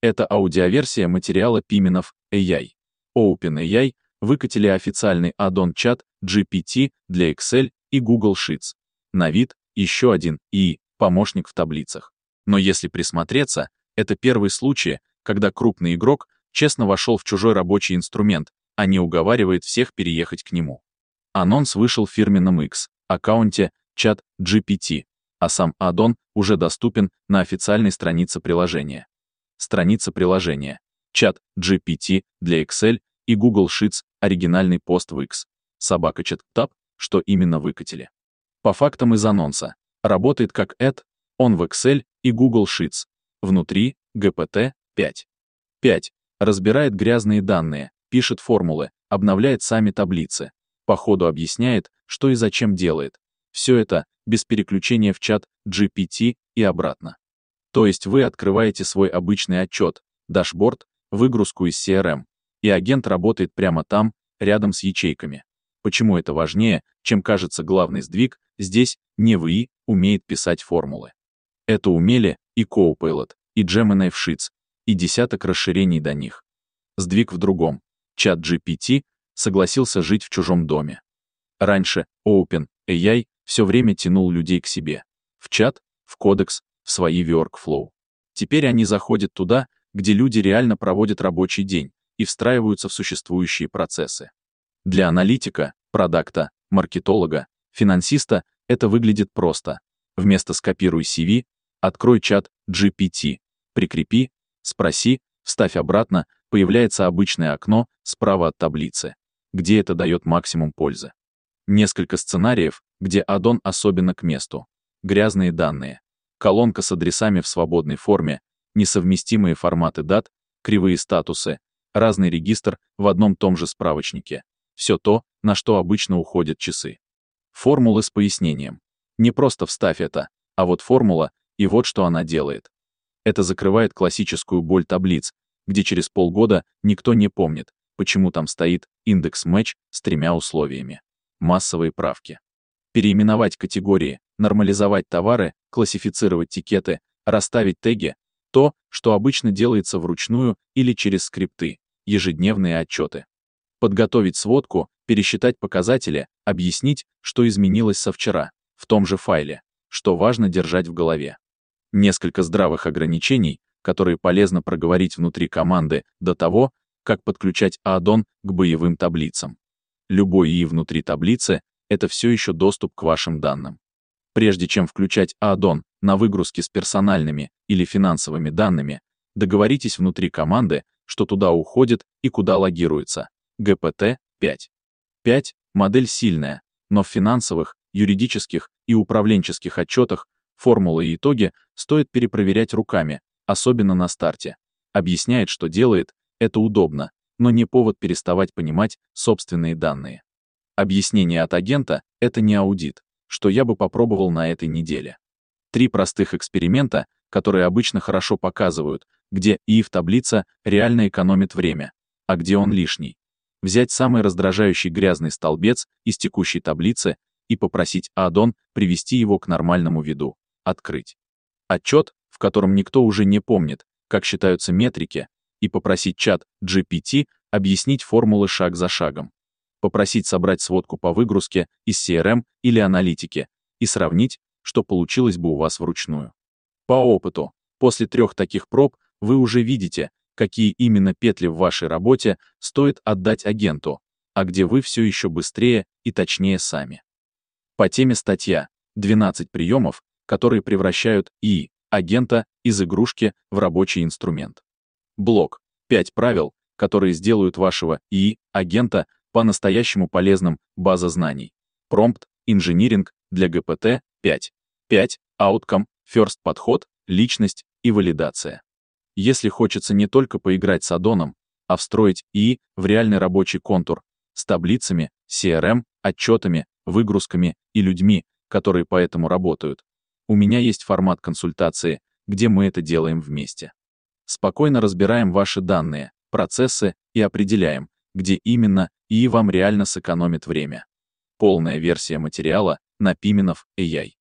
Это аудиоверсия материала Piminov AI. OpenAI выкатили официальный аддон чат GPT для Excel и Google Sheets. На вид еще один помощник в таблицах. Но если присмотреться, это первый случай, когда крупный игрок честно вошел в чужой рабочий инструмент, а не уговаривает всех переехать к нему. Анонс вышел в фирменном X-аккаунте чат GPT, а сам аддон уже доступен на официальной странице приложения. Страница приложения. Чат GPT для Excel и Google Sheets, оригинальный пост в X. _chat_tab, что именно выкатили. По фактам из анонса. Работает как он в Excel и Google Sheets. Внутри GPT-5. 5. Разбирает грязные данные, пишет формулы, обновляет сами таблицы. По ходу объясняет, что и зачем делает. Все это без переключения в чат GPT и обратно. То есть вы открываете свой обычный отчет, дашборд, выгрузку из CRM, и агент работает прямо там, рядом с ячейками. Почему это важнее, чем кажется главный сдвиг, здесь не ВИ умеет писать формулы. Это умели и Copilot, и Gemini в Sheets, и десяток расширений до них. Сдвиг в другом. Чат GPT согласился жить в чужом доме. Раньше OpenAI все время тянул людей к себе. В чат, в кодекс, в свои workflow. Теперь они заходят туда, где люди реально проводят рабочий день и встраиваются в существующие процессы. Для аналитика, продакта, маркетолога, финансиста это выглядит просто. Вместо «скопируй CV», открой чат GPT, прикрепи, спроси, вставь обратно, появляется обычное окно справа от таблицы, где это дает максимум пользы. Несколько сценариев, где аддон особенно к месту. Грязные данные. Колонка с адресами в свободной форме, несовместимые форматы дат, кривые статусы, разный регистр в одном том же справочнике. Все то, на что обычно уходят часы. Формулы с пояснением. Не просто вставь это, а вот формула, и вот что она делает. Это закрывает классическую боль таблиц, где через полгода никто не помнит, почему там стоит индекс матч с 3 условиями. Массовые правки. Переименовать категории, нормализовать товары, классифицировать тикеты, расставить теги — то, что обычно делается вручную или через скрипты, ежедневные отчеты. Подготовить сводку, пересчитать показатели, объяснить, что изменилось со вчера, в том же файле, что важно держать в голове. Несколько здравых ограничений, которые полезно проговорить внутри команды до того, как подключать аддон к боевым таблицам. Любой ИИ внутри таблицы — это все еще доступ к вашим данным. Прежде чем включать аддон на выгрузки с персональными или финансовыми данными, договоритесь внутри команды, что туда уходит и куда логируется. GPT-5. 5. Модель сильная, но в финансовых, юридических и управленческих отчетах формулы и итоги стоит перепроверять руками, особенно на старте. Объясняет, что делает, это удобно, но не повод переставать понимать собственные данные. Объяснение от агента — это не аудит, что я бы попробовал на этой неделе. 3 простых эксперимента, которые обычно хорошо показывают, где ИИ в таблице реально экономит время, а где он лишний. Взять самый раздражающий грязный столбец из текущей таблицы и попросить аддон привести его к нормальному виду. Открыть отчет, в котором никто уже не помнит, как считаются метрики, и попросить чат GPT объяснить формулы шаг за шагом. Попросить собрать сводку по выгрузке из CRM или аналитики и сравнить, что получилось бы у вас вручную. По опыту, после 3 таких проб вы уже видите, какие именно петли в вашей работе стоит отдать агенту, а где вы все еще быстрее и точнее сами. По теме статья «12 приемов, которые превращают ИИ-агента из игрушки в рабочий инструмент». Блог «5 правил, которые сделают вашего ИИ-агента по-настоящему полезным. База знаний. Промпт, инжиниринг для GPT-5. 5. Outcome, first подход, личность и валидация. Если хочется не только поиграть с аддоном, а встроить ИИ в реальный рабочий контур, с таблицами, CRM, отчетами, выгрузками и людьми, которые по этому работают, у меня есть формат консультации, где мы это делаем вместе. Спокойно разбираем ваши данные, процессы и определяем, где именно ИИ вам реально сэкономит время. Полная версия материала на Piminov AI.